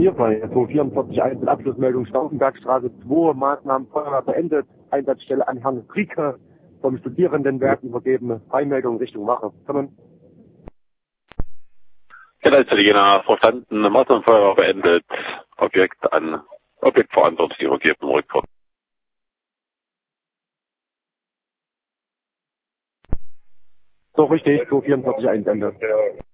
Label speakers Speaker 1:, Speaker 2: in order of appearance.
Speaker 1: hier bei 244.1 Abschlussmeldung Stauffenbergstraße 2, Maßnahmen Feuerwehr beendet, Einsatzstelle an Herrn Rieke vom Studierendenwerk übergeben, Freimeldung Richtung Wache. Kommen.
Speaker 2: Generalzelliener verstanden, Maßnahmenfeuerwehr beendet, Objekt an Objektverantwortlich übergeben, Rückfahrt.
Speaker 1: So richtig, 244.1 Ende.